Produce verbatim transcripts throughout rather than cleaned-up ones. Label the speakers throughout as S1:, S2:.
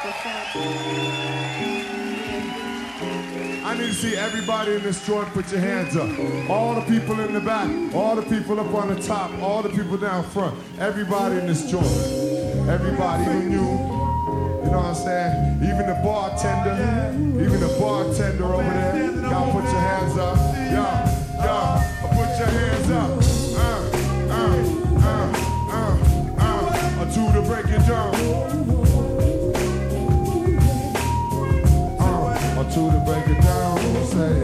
S1: I need to see everybody in this joint put your hands up. All the people in the back, all the people up on the top, all the people down front. Everybody in this joint. Everybody, even you. You know what I'm saying? Even the bartender, even the bartender over there. Y'all put your hands up. Y'all, y'all, put your hands up. Uh, uh, uh, uh, uh, to the break it down. To the break it down, say.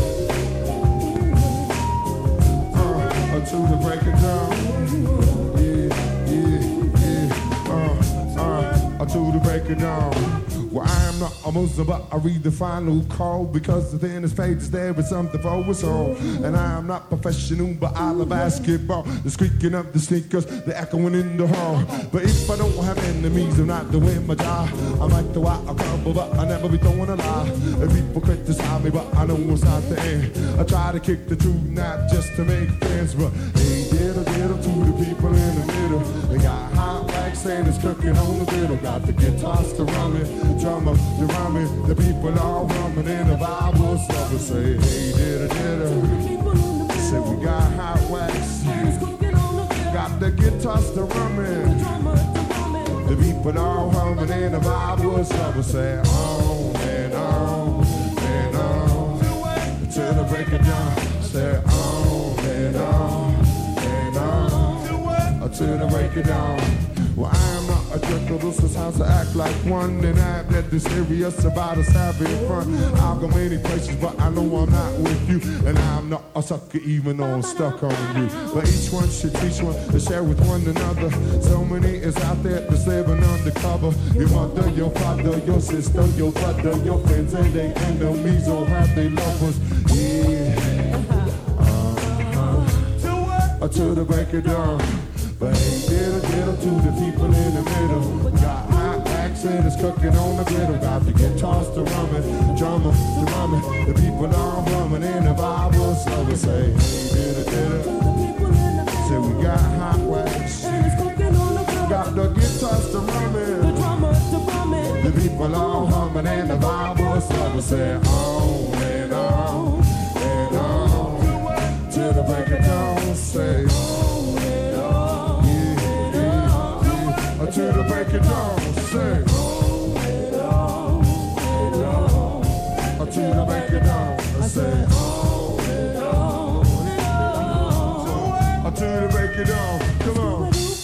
S1: Uh, to the break it down. Yeah, yeah, yeah. Uh, uh, to the break it down. Well, I am not a Muslim, but I read the final call because within this page is there is something for us all. And I am not professional, but I love basketball. The squeaking of the sneakers, the echoing in the hall. But if I don't have enemies, I'm not doing my job. I might throw out a couple, but I never be throwing a lie. And people criticize me, but I know it's not the end. I try to kick the truth, not just to make friends, but hey, diddle diddle to the people in the middle. They got hot wax and it's cooking on the griddle. Got the guitars to run it. Drummer, the rumming, the people all rumming in the Bible stuff. Say, hey, diddle diddle. Say we got hot wax. Got the guitars to rumming. The people all humming in the Bible stuff. Say, on and on and on till the break of dawn. Say, on and on and on until the break of dawn. Well, I am not a jerk, this is how to act like one. And I'm that serious about us having fun. I'll go many places, but I know I'm not with you. And I'm not a sucker, even though I'm stuck on you. But each one should teach one to share with one another. So many is out there that's living undercover. Your mother, your father, your sister, your brother, your friends, and they enemies all have their lovers. Yeah. Uh-huh. Until the break of dawn. But hey, diddle diddle to the people in the middle. Got hot accent, it's cooking on the griddle. Got the guitars to rumming, drummer to rumming. The people all rumming in the Bible. So we say, hey, diddle diddle. Say we got hot wax. Got the guitars to rumming. The people all humming in the Bible. So we say, on and on and on till the break of dawn. Say, till the break of dawn, say. Until the break of dawn, say. Until the break of dawn, come on.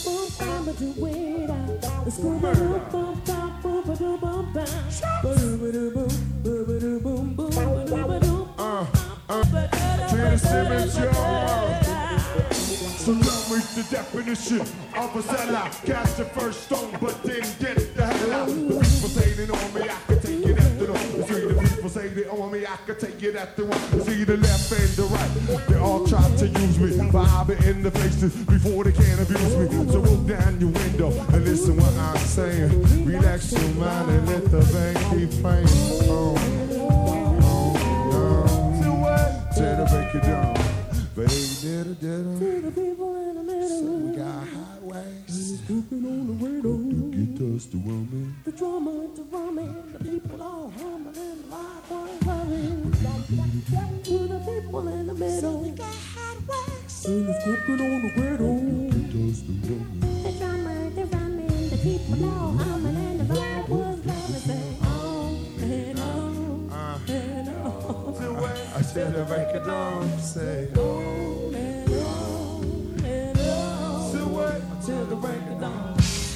S1: Uh, uh, Trina Simmons, y'all. So tell me the definition of a sellout. Cast your first stone, but then get the hell out. The people say they know me, I can take it after them. You see the people say they own me, I can take it after one. You see the left and the right, they all try to use me. But I've been in the faces before they can abuse me. So roll down your window and listen what I'm saying. Relax your mind and let the band keep playing. Oh, oh, oh, till the break it down. Baby, diddle, diddle. To the people in the middle. So we got hot wax. Scooping on the radio. The guitars to rumming. The drummer to rumming. The people all humming and the live boy humming. To the people in the middle. So we got hot wax. And the scooping on the radio. The guitars to rumming. The drummer to rumming. The people all humming and the live boys humming. Say on and on and on. I said the break of dawn. Say on and on and on. Till what? Till the break of dawn.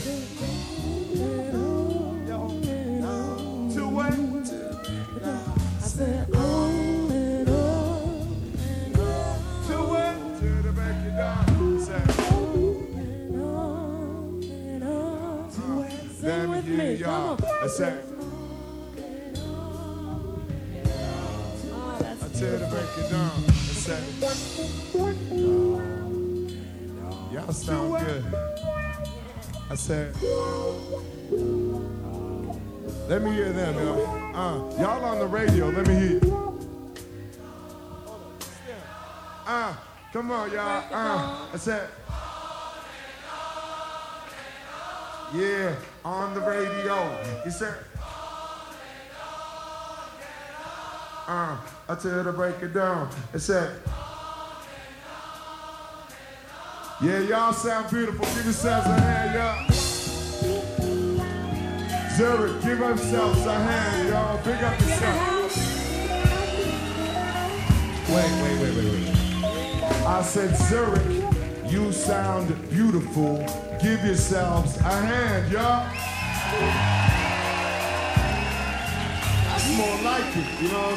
S1: Till what? Till the break of dawn. I said on and on and on. Till what? Till the break of dawn. Say on and on and on. Let me hear y'all. I said. Till the break it down. Y'all sound good. I said, let me hear them, y'all. Uh, y'all on the radio, let me hear. Uh, come on, y'all. Uh, I said, Yeah, on the radio. He said, uh, I tell you to break it down. It said, yeah, y'all sound beautiful. Give yourselves a hand, y'all. Zurich, give yourselves a hand, y'all. Big up yourself. Wait, wait, wait, wait, wait. I said, Zurich, you sound beautiful. Give yourselves a hand, y'all. That's more like it, you know what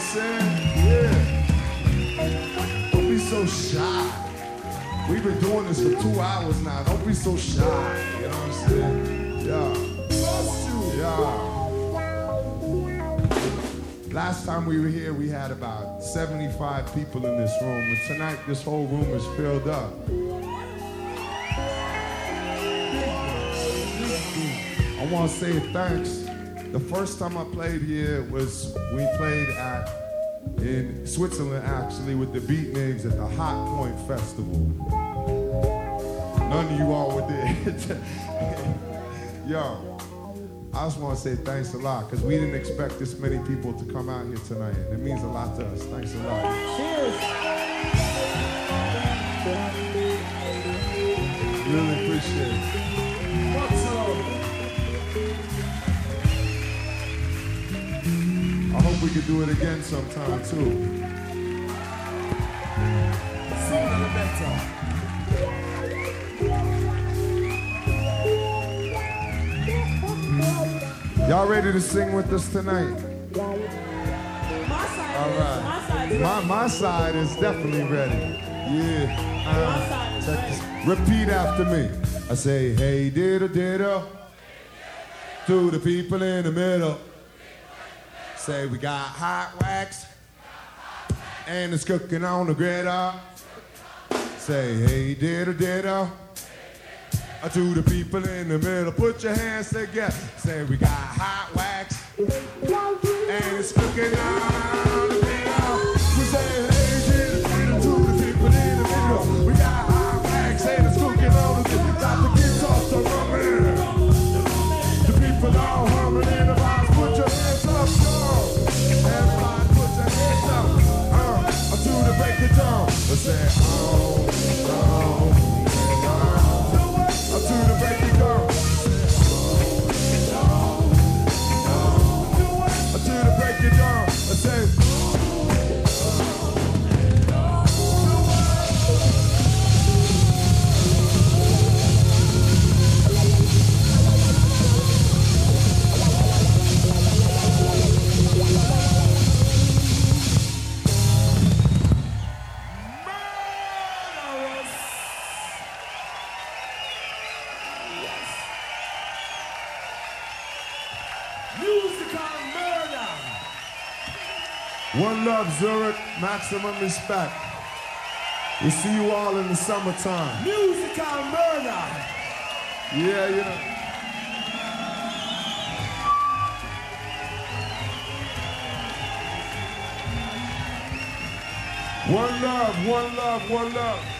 S1: I'm saying? Yeah. Don't be so shy. We've been doing this for two hours now. Don't be so shy, you know what I'm saying? Yeah. Yeah. Last time we were here, we had about seventy-five people in this room, and tonight this whole room is filled up. I want to say thanks. The first time I played here was we played at in Switzerland, actually, with the Beatniks at the Hot Point Festival. None of you all were there. Yo. I just want to say thanks a lot, because we didn't expect this many people to come out here tonight. And it means a lot to us. Thanks a lot.
S2: Cheers.
S1: Really appreciate it. What's up? I hope we could do it again sometime, too.
S2: Sing it better.
S1: Y'all ready to sing with us tonight?
S2: My side
S1: All
S2: is,
S1: right.
S2: my side is
S1: My, my side is definitely ready. Yeah.
S2: My
S1: Uh,
S2: side is
S1: check
S2: ready.
S1: this. Repeat after me. I say, hey, diddle, diddle. To the people in the middle. Say, we got hot wax. And it's cooking on the griddle. Say, hey, diddle, diddle. To the people in the middle, put your hands together. Say we got hot wax, and it's cooking on the griddle. We say, hey, diddle, diddle, to the people in the middle. We got hot wax, and it's cooking on the griddle. Got the guitar to rumbling. The people all humming in the box. Put your hands up, y'all. Everybody put your hands up. Uh, to the break it down. Let's say, oh, oh. To the break it down. To the break it down. I say. One love, Zurich, maximum respect. We see you all in the summertime.
S2: musical murder.
S1: Yeah, you know. One love, one love, one love.